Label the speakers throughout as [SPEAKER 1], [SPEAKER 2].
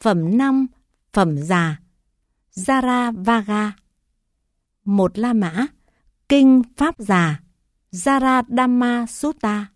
[SPEAKER 1] Phẩm 5, phẩm già, Saravaga. Một La Mã, Kinh Pháp Già, Saradhamma Sutta.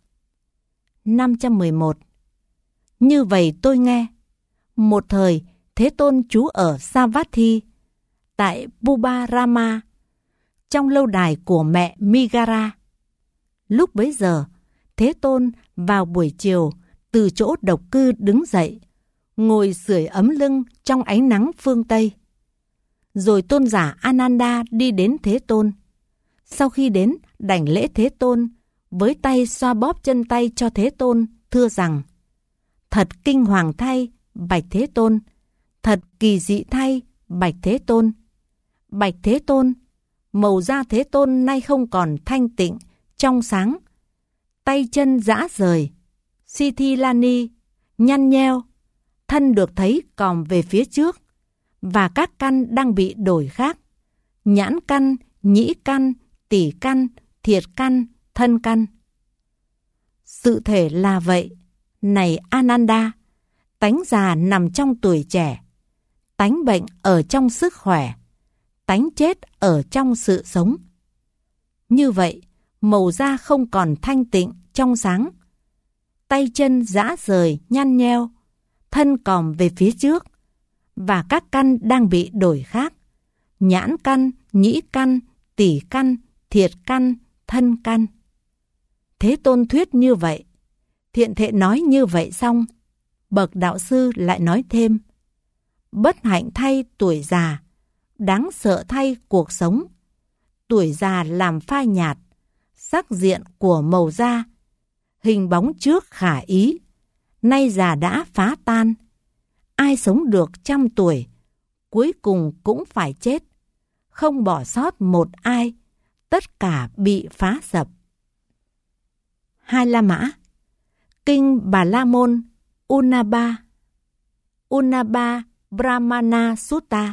[SPEAKER 1] 511. Như vậy tôi nghe, một thời Thế Tôn trú ở Savatthi, tại Pubarama, trong lâu đài của mẹ Migara. Lúc bấy giờ, Thế Tôn vào buổi chiều từ chỗ độc cư đứng dậy, ngồi sưởi ấm lưng trong ánh nắng phương Tây. Rồi tôn giả Ananda đi đến Thế Tôn. Sau khi đến, đảnh lễ Thế Tôn, với tay xoa bóp chân tay cho Thế Tôn, thưa rằng: Thật kinh hoàng thay, bạch Thế Tôn. Thật kỳ dị thay, bạch Thế Tôn. Bạch Thế Tôn, màu da Thế Tôn nay không còn thanh tịnh, trong sáng. Tay chân rã rời, Sithilani, nhăn nheo, thân được thấy còm về phía trước, và các căn đang bị đổi khác: nhãn căn, nhĩ căn, tỷ căn, thiệt căn, thân căn. Sự thể là vậy, này Ananda, tánh già nằm trong tuổi trẻ, tánh bệnh ở trong sức khỏe, tánh chết ở trong sự sống. Như vậy, màu da không còn thanh tịnh, trong sáng, tay chân rã rời, nhăn nheo, thân còm về phía trước, và các căn đang bị đổi khác: nhãn căn, nhĩ căn, tỷ căn, thiệt căn, thân căn. Thế Tôn thuyết như vậy, Thiện Thệ nói như vậy xong, bậc đạo sư lại nói thêm: Bất hạnh thay tuổi già, đáng sợ thay cuộc sống. Tuổi già làm phai nhạt, sắc diện của màu da, hình bóng trước khả ý, nay già đã phá tan. Ai sống được 100 tuổi, cuối cùng cũng phải chết, không bỏ sót một ai, tất cả bị phá sập. Hai La Mã, Kinh Bà La Môn, Unaba Brahmana Sutta.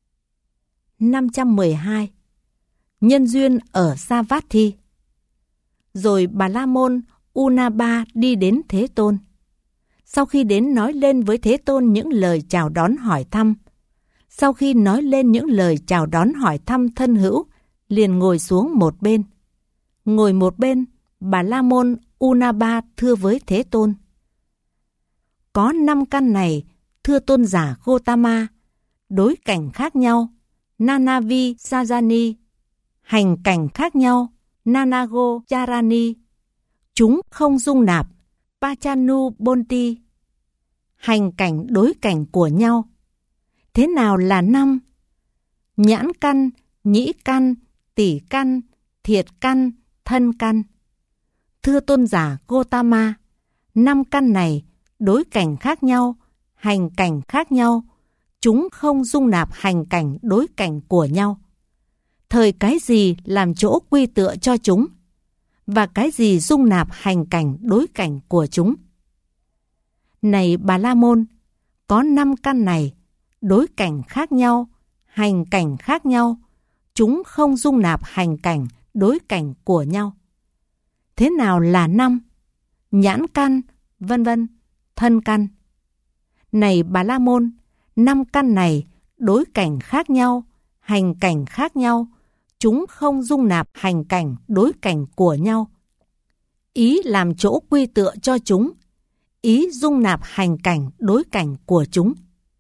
[SPEAKER 1] 512. Nhân duyên ở Savatthi. Rồi Bà La Môn Unaba đi đến Thế Tôn. Sau khi đến nói lên với Thế Tôn những lời chào đón hỏi thăm. Sau khi nói lên những lời chào đón hỏi thăm thân hữu, liền ngồi xuống một bên. Ngồi một bên, Bà La Môn Unaba thưa với Thế Tôn: Có 5 căn này, thưa tôn giả Gotama, đối cảnh khác nhau, Nanavi Sajani, hành cảnh khác nhau, Nanago Charani, chúng không dung nạp, Pachanu Bonti, hành cảnh đối cảnh của nhau. Thế nào là 5? Nhãn căn, nhĩ căn, tỷ căn, thiệt căn, thân căn. Thưa tôn giả Gotama, 5 căn này đối cảnh khác nhau, hành cảnh khác nhau, chúng không dung nạp hành cảnh đối cảnh của nhau. Thời cái gì làm chỗ quy tựa cho chúng, và cái gì dung nạp hành cảnh đối cảnh của chúng? Này Bà La Môn, có 5 căn này, đối cảnh khác nhau, hành cảnh khác nhau, chúng không dung nạp hành cảnh đối cảnh của nhau. Thế nào là 5? Nhãn căn, vân vân, thân căn. Này Bà La Môn, 5 căn này, đối cảnh khác nhau, hành cảnh khác nhau, chúng không dung nạp hành cảnh đối cảnh của nhau. Ý làm chỗ quy tựa cho chúng, ý dung nạp hành cảnh đối cảnh của chúng.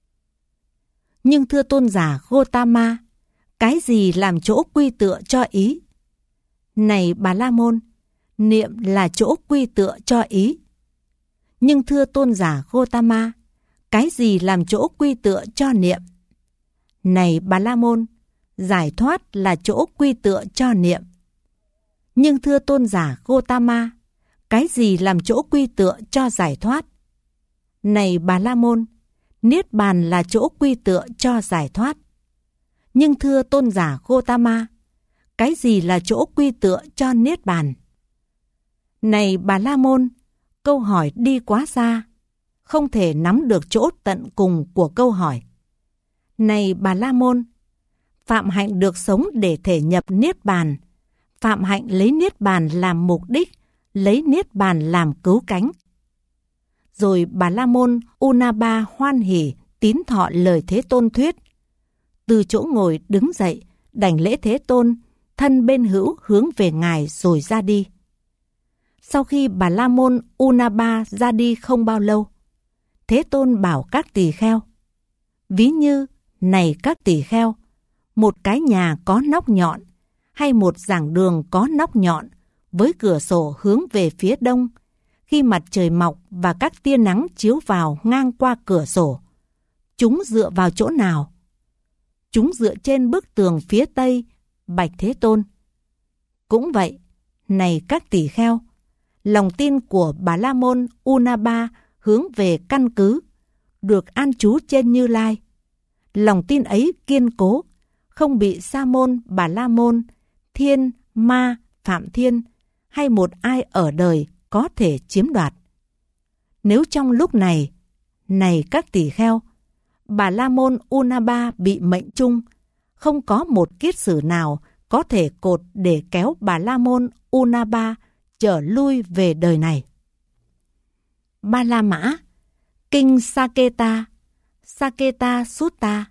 [SPEAKER 1] Nhưng thưa tôn giả Gotama, cái gì làm chỗ quy tựa cho ý? Này Bà La Môn, niệm là chỗ quy tựa cho ý. Nhưng thưa tôn giả Gotama, cái gì làm chỗ quy tựa cho niệm? Này Bà La Môn, giải thoát là chỗ quy tựa cho niệm. Nhưng thưa tôn giả Gotama, cái gì làm chỗ quy tựa cho giải thoát? Này Bà La Môn, Niết Bàn là chỗ quy tựa cho giải thoát. Nhưng thưa tôn giả Gotama, cái gì là chỗ quy tựa cho Niết Bàn? Này Bà La Môn, câu hỏi đi quá xa, không thể nắm được chỗ tận cùng của câu hỏi. Này Bà La Môn, phạm hạnh được sống để thể nhập Niết Bàn. Phạm hạnh lấy Niết Bàn làm mục đích, lấy Niết Bàn làm cứu cánh. Rồi Bà La Môn Unaba hoan hỉ tín thọ lời Thế Tôn thuyết. Từ chỗ ngồi đứng dậy, đảnh lễ Thế Tôn, thân bên hữu hướng về Ngài rồi ra đi. Sau khi Bà La Môn Unaba ra đi không bao lâu, Thế Tôn bảo các tỳ kheo: ví như, này các tỳ kheo, một cái nhà có nóc nhọn, hay một giảng đường có nóc nhọn, với cửa sổ hướng về phía đông, khi mặt trời mọc và các tia nắng chiếu vào ngang qua cửa sổ, chúng dựa vào chỗ nào? Chúng dựa trên bức tường phía tây, bạch Thế Tôn. Cũng vậy, này các tỳ kheo, lòng tin của Bà La Môn Unaba hướng về căn cứ, được an trú trên Như Lai. Lòng tin ấy kiên cố, không bị Sa môn, Bà La Môn, Thiên, Ma, Phạm Thiên hay một ai ở đời có thể chiếm đoạt. Nếu trong lúc này, này các tỳ kheo, Bà La Môn Unaba bị mệnh chung, không có một kiết sử nào có thể cột để kéo Bà La Môn Unaba trở lui về đời này. Ba La Mã, Kinh Saketa, Saketa Sutta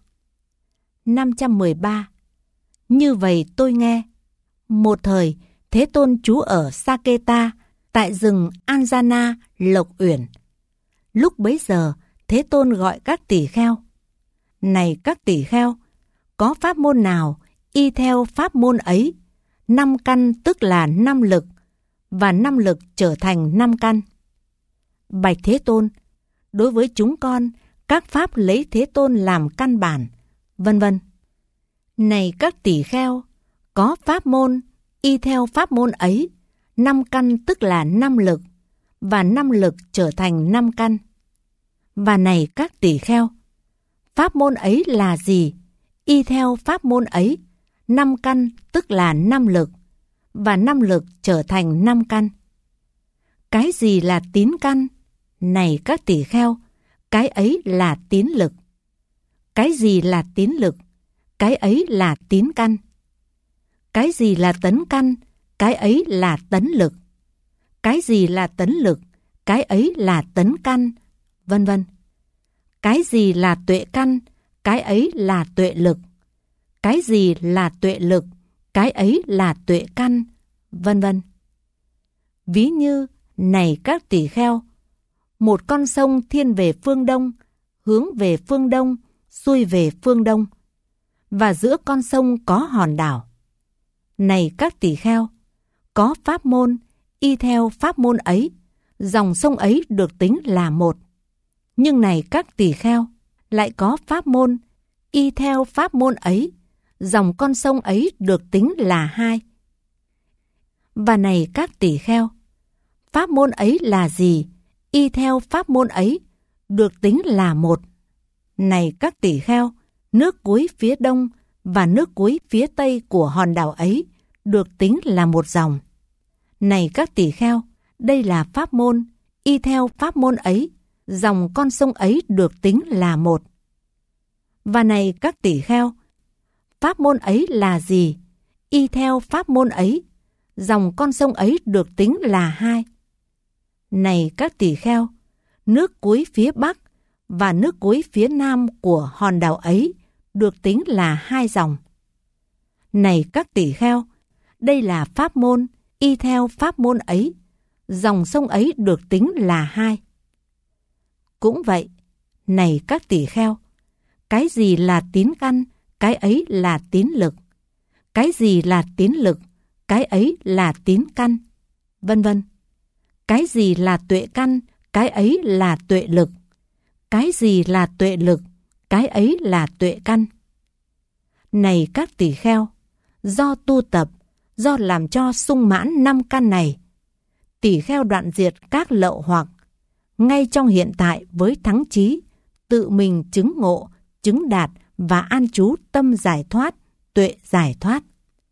[SPEAKER 1] 513. Như vậy tôi nghe, một thời Thế Tôn trú ở Saketa, tại rừng Anjana Lộc Uyển. Lúc bấy giờ, Thế Tôn gọi các tỳ kheo: này các tỳ kheo, có pháp môn nào y theo pháp môn ấy, 5 căn tức là 5 lực, và 5 lực trở thành 5 căn. Bạch Thế Tôn, đối với chúng con, các pháp lấy Thế Tôn làm căn bản, vân vân. Này các tỳ kheo, có pháp môn y theo pháp môn ấy, 5 căn tức là 5 lực, và 5 lực trở thành 5 căn. Và này các tỳ kheo, pháp môn ấy là gì? Y theo pháp môn ấy, 5 căn tức là 5 lực, và 5 lực trở thành 5 căn. Cái gì là tín căn? Này các tỳ kheo, cái ấy là tín lực. Cái gì là tín lực? Cái ấy là tín căn. Cái gì là tấn căn? Cái ấy là tấn lực. Cái gì là tấn lực? Cái ấy là tấn căn, vân vân. Cái gì là tuệ căn? Cái ấy là tuệ lực. Cái gì là tuệ lực? Cái ấy là tuệ căn, vân vân. Ví như, này các tỳ kheo, một con sông thiên về phương đông, hướng về phương đông, xuôi về phương đông, và giữa con sông có hòn đảo. Này các tỳ kheo, có pháp môn, y theo pháp môn ấy, dòng sông ấy được tính là một. Nhưng này các tỳ kheo, lại có pháp môn, y theo pháp môn ấy, dòng con sông ấy được tính là 2. Và này các tỳ kheo, pháp môn ấy là gì? Y theo pháp môn ấy, được tính là 1. Này các tỳ kheo, nước cuối phía đông và nước cuối phía tây của hòn đảo ấy được tính là một dòng. Này các tỳ kheo, đây là pháp môn, y theo pháp môn ấy, dòng con sông ấy được tính là 1. Và này các tỳ kheo, pháp môn ấy là gì? Y theo pháp môn ấy, dòng con sông ấy được tính là 2. Này các tỳ kheo, nước cuối phía bắc và nước cuối phía nam của hòn đảo ấy được tính là 2 dòng. Này các tỳ kheo, đây là pháp môn, y theo pháp môn ấy, dòng sông ấy được tính là 2. Cũng vậy, này các tỳ kheo, cái gì là tín căn, cái ấy là tín lực. Cái gì là tín lực, cái ấy là tín căn, vân vân. Cái gì là tuệ căn, cái ấy là tuệ lực. Cái gì là tuệ lực, cái ấy là tuệ căn. Này các tỳ kheo, do tu tập, do làm cho sung mãn 5 căn này, tỳ kheo đoạn diệt các lậu hoặc, ngay trong hiện tại với thắng chí, tự mình chứng ngộ, chứng đạt và an trú tâm giải thoát, tuệ giải thoát.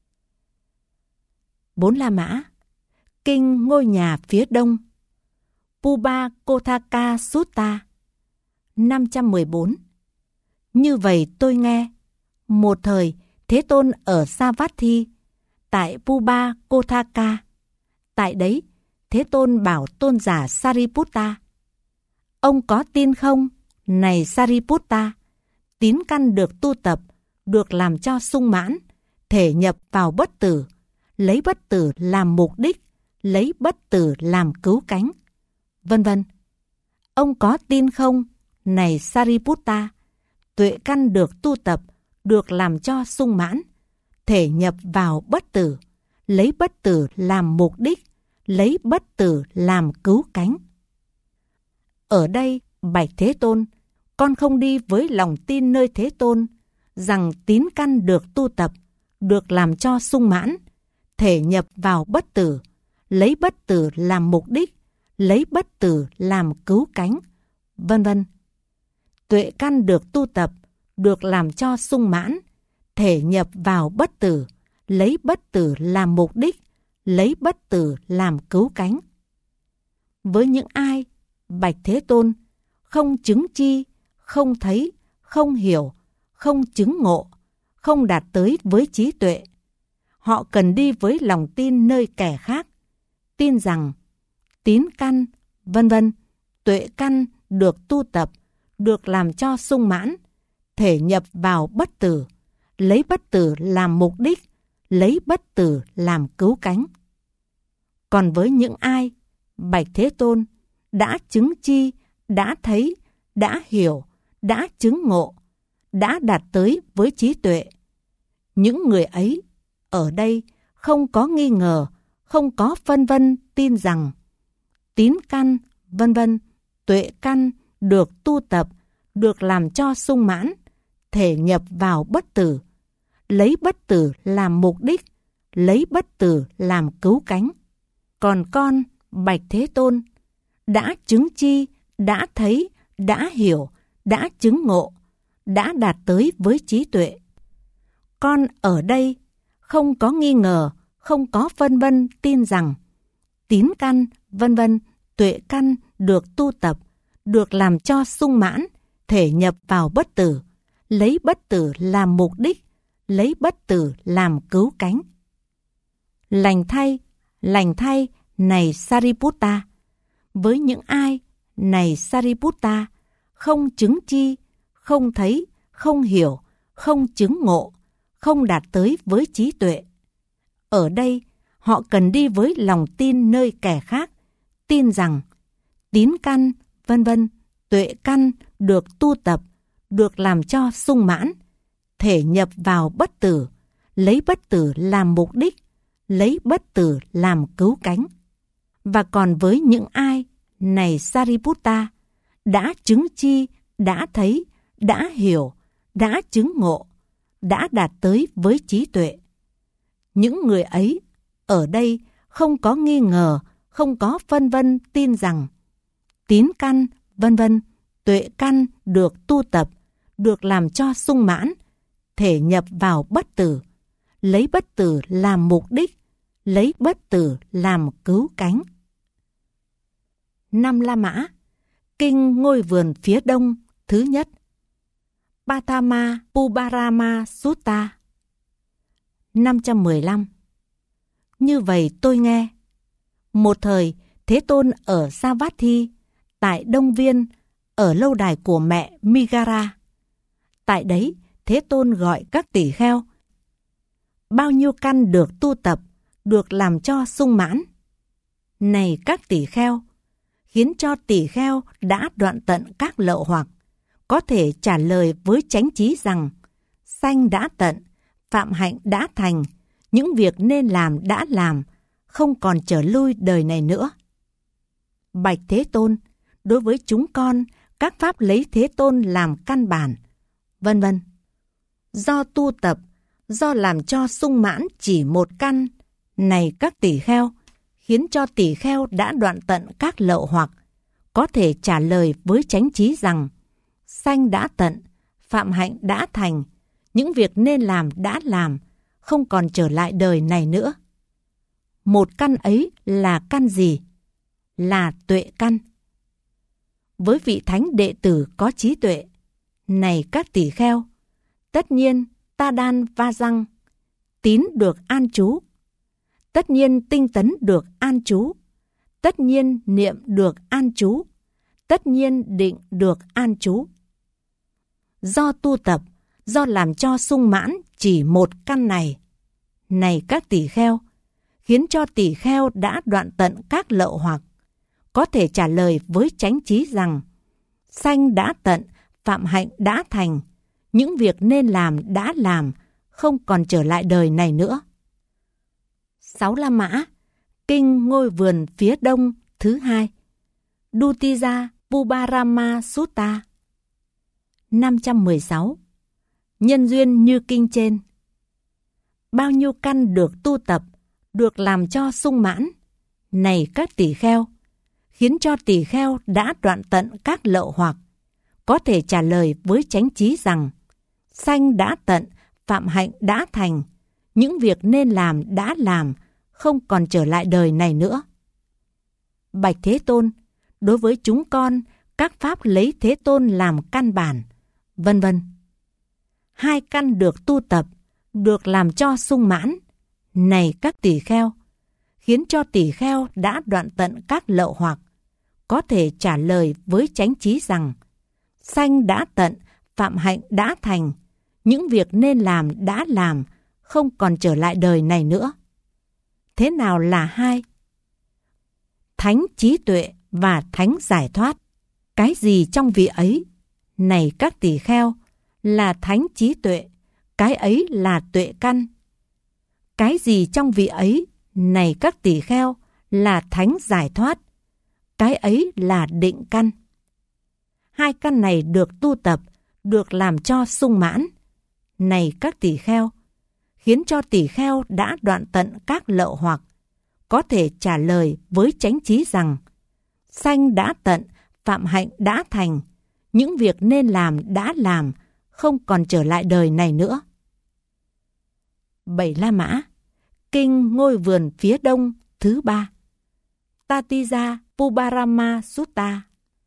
[SPEAKER 1] 4 La Mã, Kinh Ngôi Nhà Phía Đông, Puba Kothaka Sutta 514. Như vậy tôi nghe, một thời Thế Tôn ở Savatthi, tại Puba Kothaka. Tại đấy, Thế Tôn bảo tôn giả Sariputta: ông có tin không? này Sariputta, tín căn được tu tập, được làm cho sung mãn, thể nhập vào bất tử, lấy bất tử làm mục đích, lấy bất tử làm cứu cánh, vân vân. Ông có tin không, này Sariputta, tuệ căn được tu tập, được làm cho sung mãn, thể nhập vào bất tử, lấy bất tử làm mục đích, lấy bất tử làm cứu cánh. Ở đây, bạch Thế Tôn, con không đi với lòng tin nơi Thế Tôn, rằng tín căn được tu tập, được làm cho sung mãn, thể nhập vào bất tử, lấy bất tử làm mục đích, lấy bất tử làm cứu cánh, vân vân. Tuệ căn được tu tập, được làm cho sung mãn, thể nhập vào bất tử, lấy bất tử làm mục đích, lấy bất tử làm cứu cánh. Với những ai, bạch Thế Tôn, không chứng chi, không thấy, không hiểu, không chứng ngộ, không đạt tới với trí tuệ, họ cần đi với lòng tin nơi kẻ khác, tin rằng tín căn, vân vân, tuệ căn được tu tập, được làm cho sung mãn, thể nhập vào bất tử, lấy bất tử làm mục đích, lấy bất tử làm cứu cánh. Còn với những ai, bạch Thế Tôn, đã chứng chi, đã thấy, đã hiểu, đã chứng ngộ, đã đạt tới với trí tuệ, những người ấy ở đây không có nghi ngờ, không có phân vân, tin rằng tín căn, vân vân, tuệ căn được tu tập, được làm cho sung mãn, thể nhập vào bất tử, lấy bất tử làm mục đích, lấy bất tử làm cứu cánh. Còn con, bạch Thế Tôn, đã chứng chi, đã thấy, đã hiểu, đã chứng ngộ, đã đạt tới với trí tuệ. Con ở đây không có nghi ngờ, không có phân vân, tin rằng tín căn, vân vân, tuệ căn được tu tập, được làm cho sung mãn, thể nhập vào bất tử, lấy bất tử làm mục đích, lấy bất tử làm cứu cánh. Lành thay, này Sariputta, với những ai, này Sariputta, không chứng chi, không thấy, không hiểu, không chứng ngộ, không đạt tới với trí tuệ. Ở đây, họ cần đi với lòng tin nơi kẻ khác, tin rằng tín căn, vân vân, tuệ căn được tu tập, được làm cho sung mãn, thể nhập vào bất tử, lấy bất tử làm mục đích, lấy bất tử làm cứu cánh. Và còn với những ai, này Sariputta, đã chứng chi, đã thấy, đã hiểu, đã chứng ngộ, đã đạt tới với trí tuệ, những người ấy ở đây không có nghi ngờ, không có phân vân, tin rằng tín căn, vân vân, tuệ căn được tu tập, được làm cho sung mãn, thể nhập vào bất tử, lấy bất tử làm mục đích, lấy bất tử làm cứu cánh. Năm La Mã, Kinh Ngôi Vườn Phía Đông thứ nhất, Pathama Pubarama Sutta. 515. Như vậy tôi nghe, một thời Thế Tôn ở Savatthi, tại Đông Viên, ở lâu đài của mẹ Migara. Tại đấy, Thế Tôn gọi các tỷ kheo. Bao nhiêu căn được tu tập, được làm cho sung mãn? Này các tỷ kheo, khiến cho tỷ kheo đã đoạn tận các lậu hoặc, có thể trả lời với chánh trí rằng sanh đã tận, phạm hạnh đã thành, những việc nên làm đã làm, không còn trở lui đời này nữa. Bạch Thế Tôn, đối với chúng con, các pháp lấy Thế Tôn làm căn bản, vân vân. Do tu tập, do làm cho sung mãn chỉ một căn, này các tỷ kheo, khiến cho tỷ kheo đã đoạn tận các lậu hoặc, có thể trả lời với chánh trí rằng sanh đã tận, phạm hạnh đã thành, những việc nên làm đã làm, không còn trở lại đời này nữa. Một căn ấy là căn gì? Là tuệ căn. Với vị thánh đệ tử có trí tuệ, này các tỷ kheo, tất nhiên ta đan va răng, tín được an trú, tất nhiên tinh tấn được an trú, tất nhiên niệm được an trú, tất nhiên định được an trú. do tu tập, do làm cho sung mãn chỉ một căn này. Này các tỳ kheo, khiến cho tỳ kheo đã đoạn tận các lậu hoặc, có thể trả lời với chánh trí rằng: sanh đã tận, phạm hạnh đã thành, những việc nên làm đã làm, không còn trở lại đời này nữa. 6 La Mã, Kinh Ngôi Vườn Phía Đông thứ 2, Dutija Pubarama Sutta. 516. Nhân duyên như kinh trên. Bao nhiêu căn được tu tập, được làm cho sung mãn. Này các tỳ kheo, khiến cho tỳ kheo đã đoạn tận các lậu hoặc, có thể trả lời với chánh trí rằng: sanh đã tận, phạm hạnh đã thành, những việc nên làm đã làm, không còn trở lại đời này nữa. Bạch Thế Tôn, đối với chúng con, các pháp lấy Thế Tôn làm căn bản, vân vân. 2 căn được tu tập, được làm cho sung mãn. Này các tỳ kheo, khiến cho tỳ kheo đã đoạn tận các lậu hoặc, có thể trả lời với chánh trí rằng: sanh đã tận, phạm hạnh đã thành, những việc nên làm đã làm, không còn trở lại đời này nữa. Thế nào là 2? Thánh trí tuệ và thánh giải thoát. Cái gì trong vị ấy? Này các tỳ kheo, là thánh trí tuệ, cái ấy là tuệ căn. Cái gì trong vị ấy? Này các tỳ kheo, là thánh giải thoát, cái ấy là định căn. 2 căn này được tu tập, được làm cho sung mãn. Này các tỳ kheo, khiến cho tỳ kheo đã đoạn tận các lậu hoặc, có thể trả lời với chánh trí rằng: sanh đã tận, phạm hạnh đã thành, những việc nên làm đã làm, không còn trở lại đời này nữa. 7 La Mã, Kinh Ngôi Vườn Phía Đông thứ 3, Tatija Pubarama Sutta.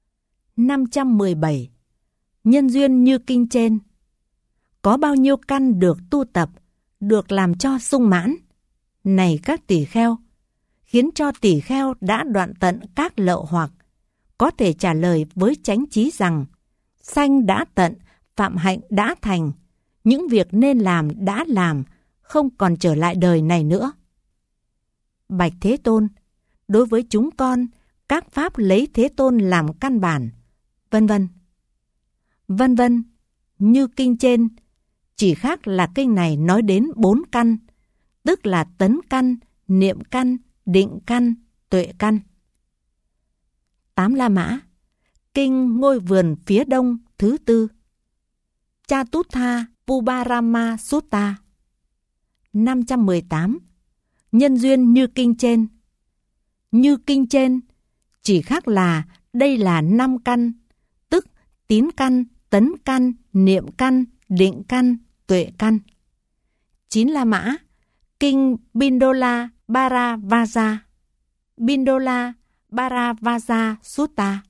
[SPEAKER 1] 517. Nhân duyên như kinh trên. Có bao nhiêu căn được tu tập, được làm cho sung mãn. Này các tỳ kheo, khiến cho tỳ kheo đã đoạn tận các lậu hoặc, có thể trả lời với chánh trí rằng: sanh đã tận, phạm hạnh đã thành, những việc nên làm đã làm, không còn trở lại đời này nữa. Bạch Thế Tôn, đối với chúng con, các pháp lấy Thế Tôn làm căn bản, vân vân. Vân vân, như kinh trên, chỉ khác là kinh này nói đến 4 căn, tức là tấn căn, niệm căn, định căn, tuệ căn. 8 La Mã, Kinh Ngôi Vườn Phía Đông thứ 4, Chatutha Pubarama Sutta. 518. Nhân duyên như kinh trên. Như kinh trên, chỉ khác là đây là 5 căn, tức tín căn, tấn căn, niệm căn, định căn, tuệ căn. 9 La Mã, Kinh Bindola Bharavaja. Bindola Bharavaja Sutta.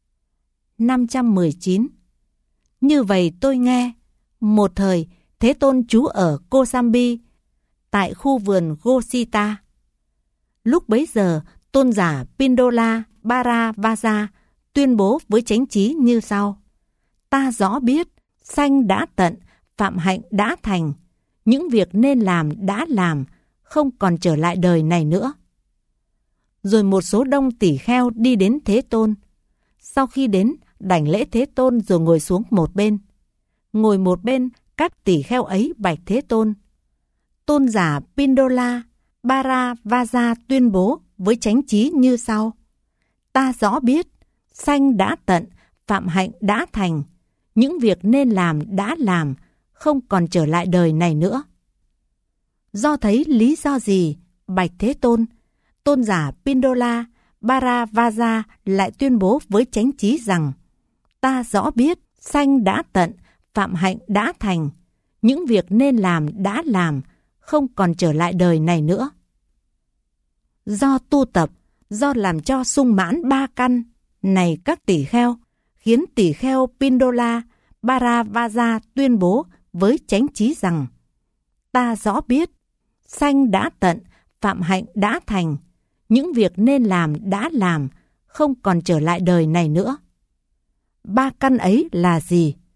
[SPEAKER 1] 519. Như vậy tôi nghe, một thời Thế Tôn trú ở Kosambi, tại khu vườn Gosita. Lúc bấy giờ, tôn giả Bindola Bharavaja tuyên bố với chánh trí như sau: ta rõ biết, sanh đã tận, phạm hạnh đã thành, những việc nên làm đã làm, không còn trở lại đời này nữa. Rồi một số đông tỷ kheo đi đến Thế Tôn. Sau khi đến, đảnh lễ Thế Tôn rồi ngồi xuống một bên. Ngồi một bên, các tỷ kheo ấy bạch Thế Tôn. Tôn giả Bindola Bharavaja tuyên bố với chánh trí như sau: ta rõ biết, sanh đã tận, phạm hạnh đã thành, những việc nên làm đã làm, không còn trở lại đời này nữa. Do thấy lý do gì, bạch Thế Tôn, tôn giả Bindola Bharavaja lại tuyên bố với chánh trí rằng: ta rõ biết, sanh đã tận, phạm hạnh đã thành, những việc nên làm đã làm, không còn trở lại đời này nữa. Do tu tập, do làm cho sung mãn 3 căn, này các tỷ kheo, khiến tỷ kheo Bindola Bharavaja tuyên bố với chánh trí rằng: ta rõ biết, sanh đã tận, phạm hạnh đã thành, những việc nên làm đã làm, không còn trở lại đời này nữa. 3 căn ấy là gì?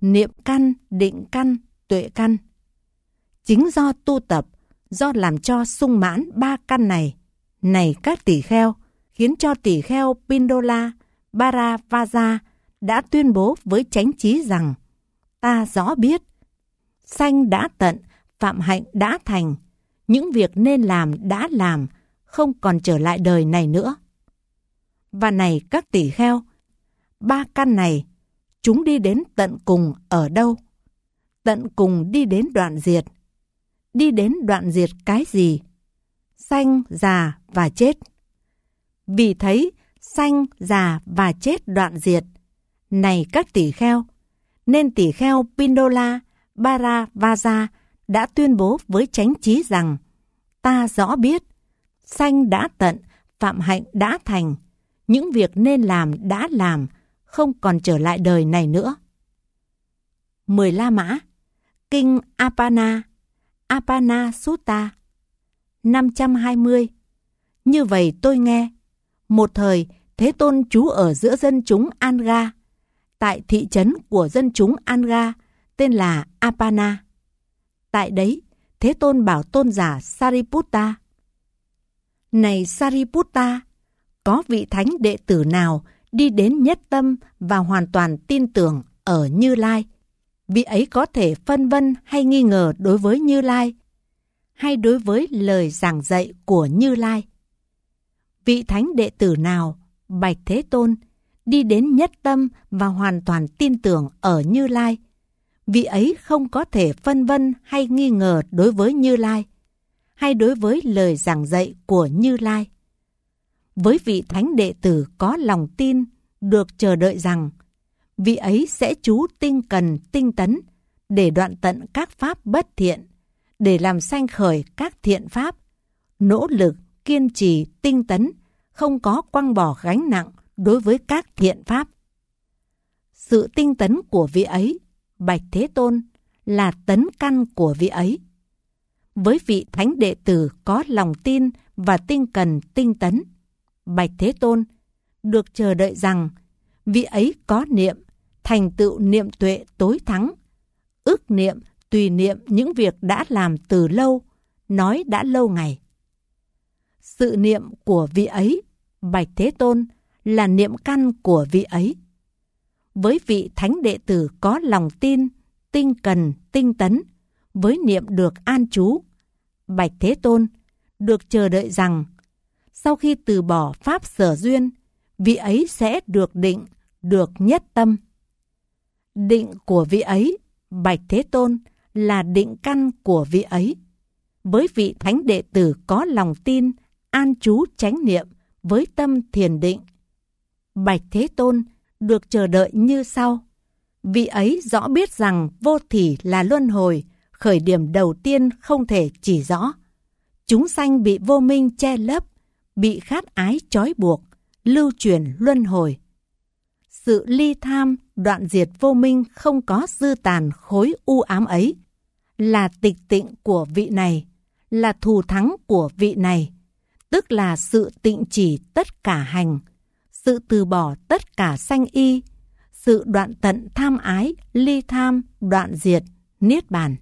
[SPEAKER 1] niệm căn, định căn, tuệ căn. Chính do tu tập, do làm cho sung mãn 3 căn này các tỷ kheo, khiến cho tỷ kheo Pindola Bharavaja đã tuyên bố với chánh trí rằng: ta rõ biết, sanh đã tận, phạm hạnh đã thành, những việc nên làm đã làm, không còn trở lại đời này nữa. Và này các tỷ kheo, 3 căn này, chúng đi đến tận cùng ở đâu? Tận cùng đi đến đoạn diệt. Đi đến đoạn diệt cái gì? Sanh, già và chết. Vì thấy sanh, già và chết đoạn diệt, này các tỷ kheo, nên tỷ kheo Pindola Bharavaja đã tuyên bố với chánh trí rằng: ta rõ biết, sanh đã tận, phạm hạnh đã thành, những việc nên làm đã làm, không còn trở lại đời này nữa. 10 La Mã, Kinh Apana Sutta 520. Như vậy tôi nghe, một thời Thế Tôn trú ở giữa dân chúng Anga, tại thị trấn của dân chúng Anga tên là Apana. Tại đấy, Thế Tôn bảo tôn giả Sariputta: này Sariputta, có vị thánh đệ tử nào đi đến nhất tâm và hoàn toàn tin tưởng ở Như Lai? Vị ấy có thể phân vân hay nghi ngờ đối với Như Lai, hay đối với lời giảng dạy của Như Lai? Vị thánh đệ tử nào, bạch Thế Tôn, đi đến nhất tâm và hoàn toàn tin tưởng ở Như Lai? Vị ấy không có thể phân vân hay nghi ngờ đối với Như Lai, hay đối với lời giảng dạy của Như Lai. Với vị thánh đệ tử có lòng tin, được chờ đợi rằng vị ấy sẽ chú tinh cần tinh tấn để đoạn tận các pháp bất thiện, để làm sanh khởi các thiện pháp, nỗ lực, kiên trì, tinh tấn, không có quăng bỏ gánh nặng đối với các thiện pháp. Sự tinh tấn của vị ấy, bạch Thế Tôn, là tấn căn của vị ấy. Với vị thánh đệ tử có lòng tin và tinh cần tinh tấn, bạch Thế Tôn, được chờ đợi rằng vị ấy có niệm, thành tựu niệm tuệ tối thắng, ức niệm, tùy niệm những việc đã làm từ lâu, nói đã lâu ngày. Sự niệm của vị ấy, bạch Thế Tôn, là niệm căn của vị ấy. Với vị thánh đệ tử có lòng tin, tinh cần, tinh tấn, với niệm được an trú, bạch Thế Tôn, được chờ đợi rằng sau khi từ bỏ pháp sở duyên, vị ấy sẽ được định, được nhất tâm. Định của vị ấy, bạch Thế Tôn, là định căn của vị ấy. Với vị thánh đệ tử có lòng tin, an trú chánh niệm với tâm thiền định, bạch Thế Tôn, được chờ đợi như sau. Vị ấy rõ biết rằng vô thỉ là luân hồi, khởi điểm đầu tiên không thể chỉ rõ. Chúng sanh bị vô minh che lấp, bị khát ái trói buộc, lưu chuyển luân hồi. Sự ly tham, đoạn diệt vô minh không có dư tàn khối u ám ấy, là tịch tịnh của vị này, là thù thắng của vị này, tức là sự tịnh chỉ tất cả hành, sự từ bỏ tất cả sanh y, sự đoạn tận tham ái, ly tham, đoạn diệt, niết bàn.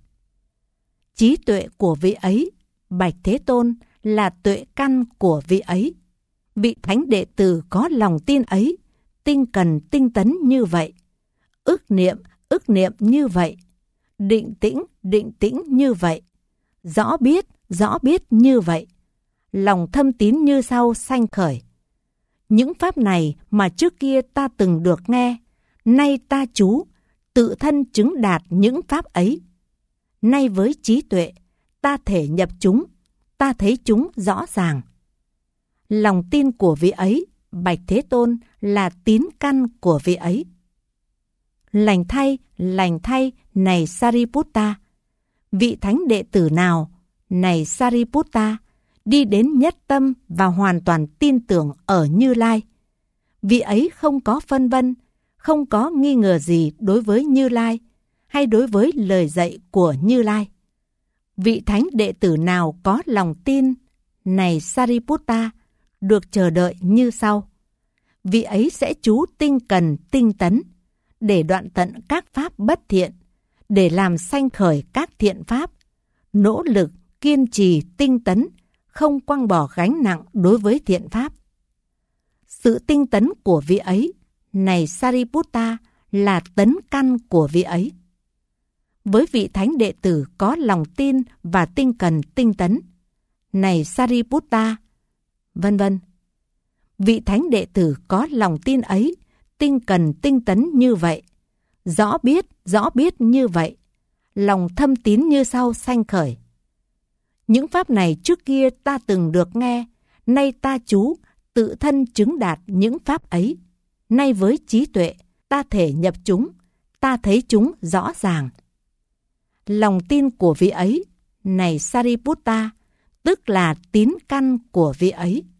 [SPEAKER 1] Trí tuệ của vị ấy, bạch Thế Tôn, là tuệ căn của vị ấy. Vị thánh đệ tử có lòng tin ấy, tinh cần tinh tấn như vậy, ức niệm như vậy, định tĩnh như vậy, rõ biết như vậy, lòng thâm tín như sau sanh khởi. Những pháp này mà trước kia ta từng được nghe, nay ta trú, tự thân chứng đạt những pháp ấy. Nay với trí tuệ, ta thể nhập chúng, ta thấy chúng rõ ràng. Lòng tin của vị ấy, bạch Thế Tôn, là tín căn của vị ấy. Lành thay, này Sariputta, vị thánh đệ tử nào, này Sariputta, đi đến nhất tâm và hoàn toàn tin tưởng ở Như Lai. Vị ấy không có phân vân, không có nghi ngờ gì đối với Như Lai, hay đối với lời dạy của Như Lai. Vị thánh đệ tử nào có lòng tin, này Sariputta, được chờ đợi như sau. Vị ấy sẽ chú tinh cần tinh tấn, để đoạn tận các pháp bất thiện, để làm sanh khởi các thiện pháp, nỗ lực, kiên trì, tinh tấn, không quăng bỏ gánh nặng đối với thiện pháp. Sự tinh tấn của vị ấy, này Sariputta, là tấn căn của vị ấy. Với vị thánh đệ tử có lòng tin và tinh cần tinh tấn, này Sariputta, vân vân. Vị thánh đệ tử có lòng tin ấy, tinh cần tinh tấn như vậy, rõ biết như vậy, lòng thâm tín như sau sanh khởi. Những pháp này trước kia ta từng được nghe, nay ta chú tự thân chứng đạt những pháp ấy. Nay với trí tuệ, ta thể nhập chúng, ta thấy chúng rõ ràng. Lòng tin của vị ấy, này Sariputta, tức là tín căn của vị ấy.